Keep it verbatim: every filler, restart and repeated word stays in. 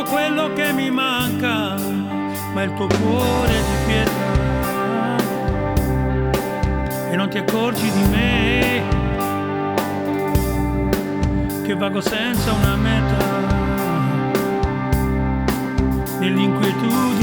quello che mi manca, ma il tuo cuore di pietra. E non ti accorgi di me, che vago senza una meta, nell'inquietudine